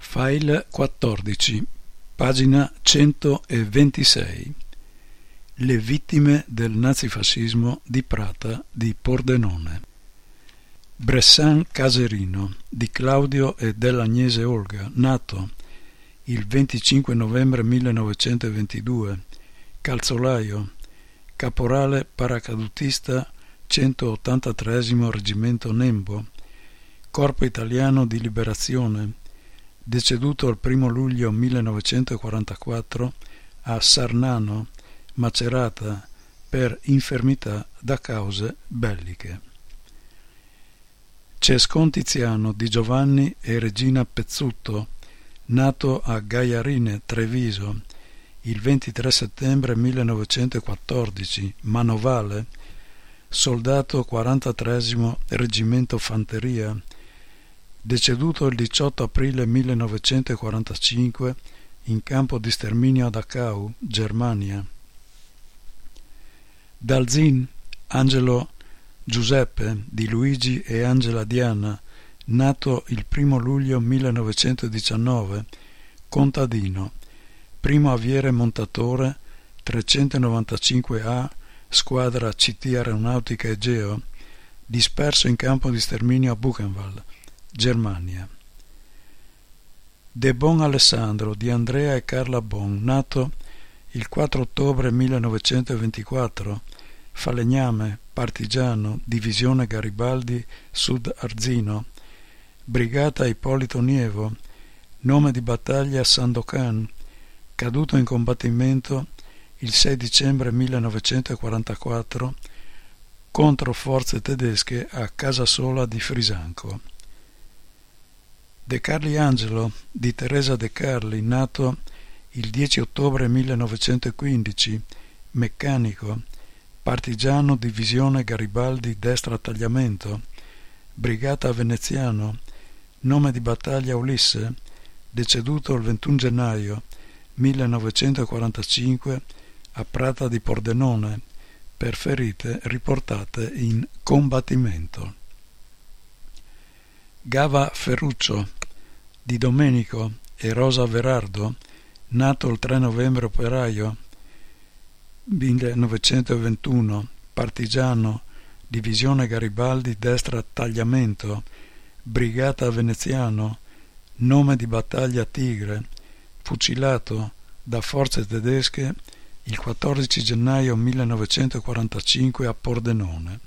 File 14, pagina 126. Le vittime del nazifascismo di Prata di Pordenone. Bressan Caserino di Claudio e dell'Agnese Olga, nato il 25 novembre 1922, calzolaio, caporale paracadutista 183° Reggimento Nembo, Corpo Italiano di Liberazione, deceduto il 1 luglio 1944 a Sarnano, Macerata, per infermità da cause belliche. Cescon Tiziano di Giovanni e Regina Pezzutto, nato a Gaiarine, Treviso, il 23 settembre 1914, manovale, soldato 43° Reggimento Fanteria, deceduto il 18 aprile 1945 in campo di sterminio a Dachau, Germania. Dalzin Angelo Giuseppe di Luigi e Angela Diana, nato il 1 luglio 1919, contadino, primo aviere montatore 395A, squadra CT Aeronautica Egeo, disperso in campo di sterminio a Buchenwald, Germania. De Bon Alessandro di Andrea e Carla Bon, nato il 4 ottobre 1924, falegname, partigiano, divisione Garibaldi Sud Arzino, brigata Ippolito Nievo, nome di battaglia Sandokan, caduto in combattimento il 6 dicembre 1944 contro forze tedesche a Casasola di Frisanco. De Carli Angelo di Teresa De Carli, nato il 10 ottobre 1915, meccanico, partigiano divisione Garibaldi destra tagliamento, brigata Veneziano, nome di battaglia Ulisse, deceduto il 21 gennaio 1945 a Prata di Pordenone per ferite riportate in combattimento. Gava Ferruccio di Domenico e Rosa Verardo, nato il 3 novembre, operaio, 1921, partigiano, divisione Garibaldi destra tagliamento, brigata Veneziano, nome di battaglia Tigre, fucilato da forze tedesche il 14 gennaio 1945 a Pordenone.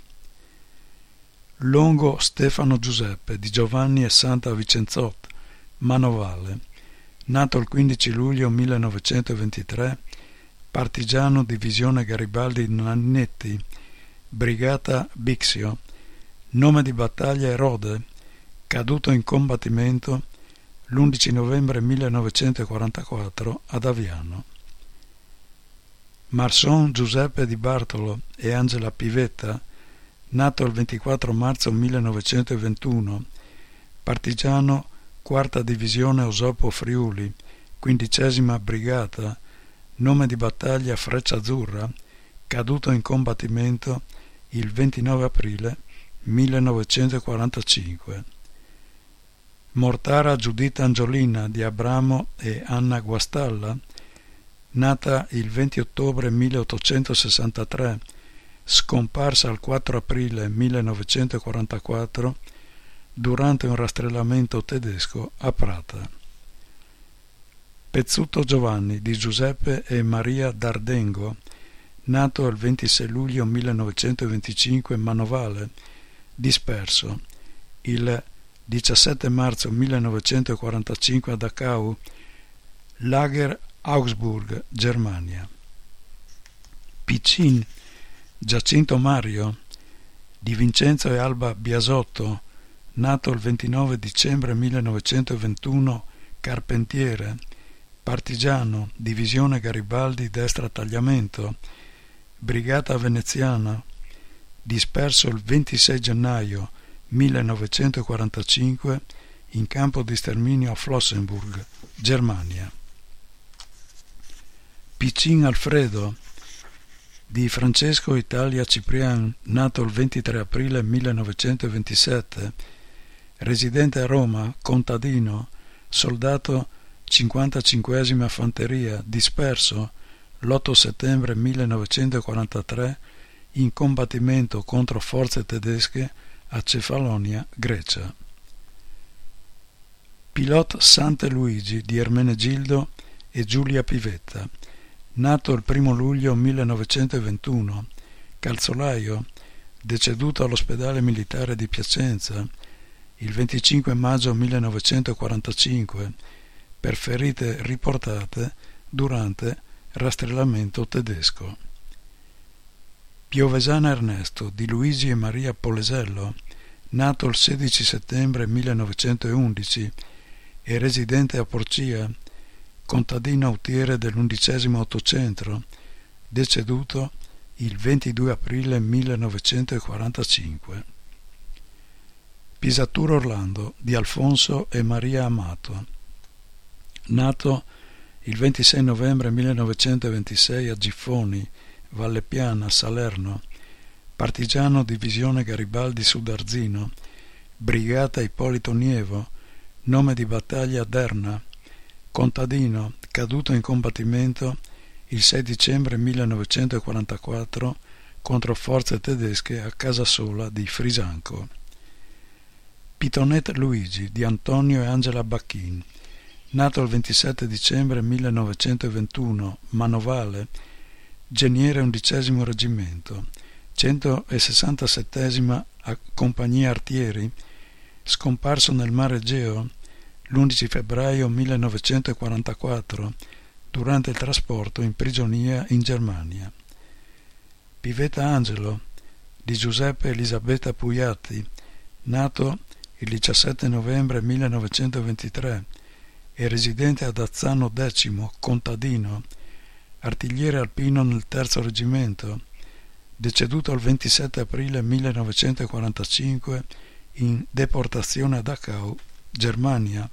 Longo Stefano Giuseppe di Giovanni e Santa Vicenzot, manovale, nato il 15 luglio 1923, partigiano divisione Garibaldi Nannetti, brigata Bixio, nome di battaglia Erode, caduto in combattimento l'11 novembre 1944 ad Aviano. Marson Giuseppe di Bartolo e Angela Pivetta, nato il 24 marzo 1921, partigiano 4ª divisione Osopo Friuli, 15ª brigata, nome di battaglia Freccia Azzurra, caduto in combattimento il 29 aprile 1945. Mortara Giuditta Angiolina di Abramo e Anna Guastalla, nata il 20 ottobre 1863, scomparsa il 4 aprile 1944 durante un rastrellamento tedesco a Prata. Pezzutto Giovanni di Giuseppe e Maria d'Ardengo, nato il 26 luglio 1925, manovale, disperso il 17 marzo 1945 a Dachau, Lager Augsburg, Germania. Piccin Giacinto Mario di Vincenzo e Alba Biasotto, nato il 29 dicembre 1921, carpentiere, partigiano, divisione Garibaldi destra tagliamento, brigata veneziana, disperso il 26 gennaio 1945 in campo di sterminio a Flossenburg, Germania. Piccin Alfredo di Francesco Italia Ciprian, nato il 23 aprile 1927, residente a Roma, contadino, soldato 55esima Fanteria, disperso l'8 settembre 1943 in combattimento contro forze tedesche a Cefalonia, Grecia. Pilot Sante Luigi di Ermenegildo e Giulia Pivetta, nato il 1 luglio 1921, calzolaio, deceduto all'ospedale militare di Piacenza il 25 maggio 1945 per ferite riportate durante rastrellamento tedesco. Piovesana Ernesto di Luigi e Maria Polesello, nato il 16 settembre 1911 e residente a Porcia, contadino autiere dell'undicesimo Ottocento, deceduto il 22 aprile 1945. Pisatura Orlando di Alfonso e Maria Amato, nato il 26 novembre 1926 a Giffoni, Valle Piana, Salerno, partigiano divisione Garibaldi Sudarzino, brigata Ippolito Nievo, nome di battaglia Derna, contadino caduto in combattimento il 6 dicembre 1944 contro forze tedesche a Casasola di Frisanco. Pitonet Luigi di Antonio e Angela Bacchin, nato il 27 dicembre 1921, manovale, geniere 11° reggimento, 167esima compagnia artieri, scomparso nel mare Egeo l'11 febbraio 1944 durante il trasporto in prigionia in Germania. Pivetta Angelo di Giuseppe Elisabetta Pugliatti, nato il 17 novembre 1923 e residente ad Azzano X, contadino, artigliere alpino nel 3° reggimento, deceduto il 27 aprile 1945 in deportazione a Dachau, Germania.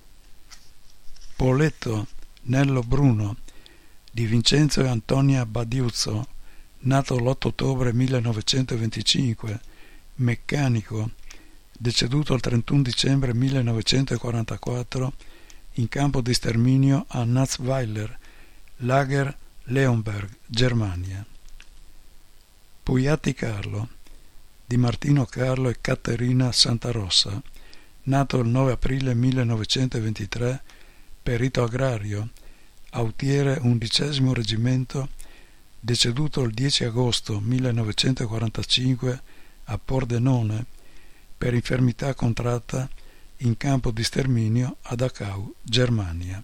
Poletto Nello Bruno di Vincenzo e Antonia Badiuzzo, nato l'8 ottobre 1925, meccanico, deceduto il 31 dicembre 1944 in campo di sterminio a Natzweiler, Lager Leonberg, Germania. Pugliatti Carlo di Martino Carlo e Caterina Santarossa, nato il 9 aprile 1923, perito agrario, autiere 11° reggimento, deceduto il 10 agosto 1945 a Pordenone per infermità contratta in campo di sterminio a Dachau, Germania.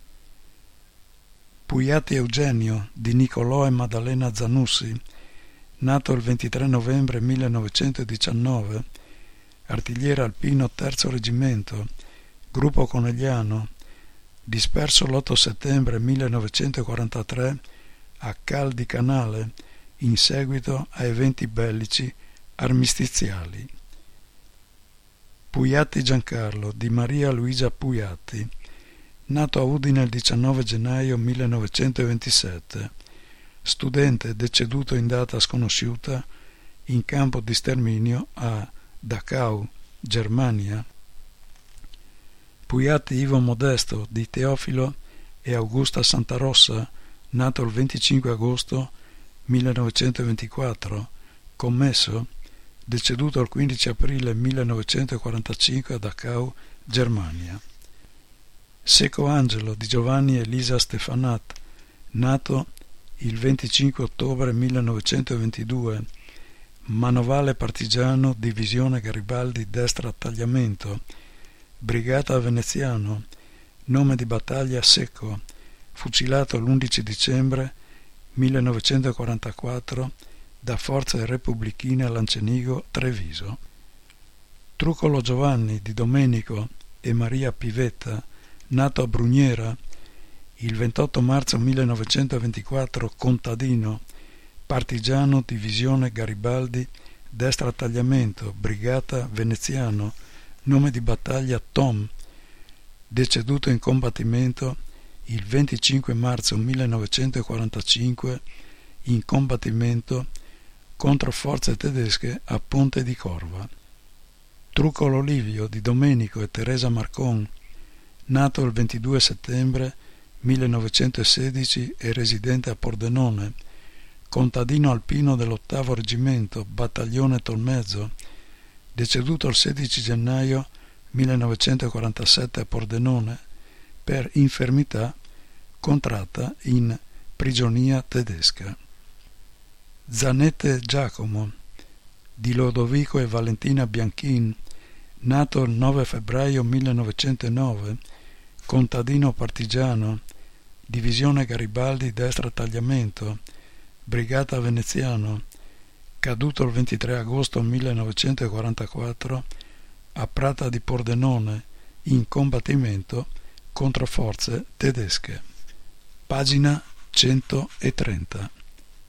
Pugliatti Eugenio di Nicolò e Maddalena Zanussi, nato il 23 novembre 1919, artigliere alpino 3° reggimento, gruppo Conegliano, disperso l'8 settembre 1943 a Cal di Canale in seguito a eventi bellici armistiziali. Pugliatti Giancarlo di Maria Luigia Pugliatti, nato a Udine il 19 gennaio 1927, studente deceduto in data sconosciuta in campo di sterminio a Dachau, Germania. Pugliatti Ivo Modesto di Teofilo e Augusta Santarossa, nato il 25 agosto 1924, commesso, deceduto il 15 aprile 1945 a Dachau, Germania. Secco Angelo di Giovanni Elisa Stefanat, nato il 25 ottobre 1922, manovale partigiano, divisione Garibaldi, destra tagliamento, brigata veneziano, nome di battaglia Secco, fucilato l'11 dicembre 1944 da forze repubblichine a Lancenigo, Treviso. Truccolo Giovanni di Domenico e Maria Pivetta, nato a Brugnera il 28 marzo 1924, contadino, partigiano, divisione Garibaldi, destra tagliamento, brigata veneziano, nome di battaglia Tom, deceduto in combattimento il 25 marzo 1945 in combattimento contro forze tedesche a Ponte di Corva. Truccolo Livio di Domenico e Teresa Marcon, nato il 22 settembre 1916 e residente a Pordenone, contadino alpino dell'8° Reggimento, battaglione Tolmezzo, deceduto il 16 gennaio 1947 a Pordenone per infermità contratta in prigionia tedesca. Zanette Giacomo, di Lodovico e Valentina Bianchin, nato il 9 febbraio 1909, contadino partigiano, divisione Garibaldi, destra tagliamento, brigata Veneziano, caduto il 23 agosto 1944 a Prata di Pordenone in combattimento contro forze tedesche. Pagina 130.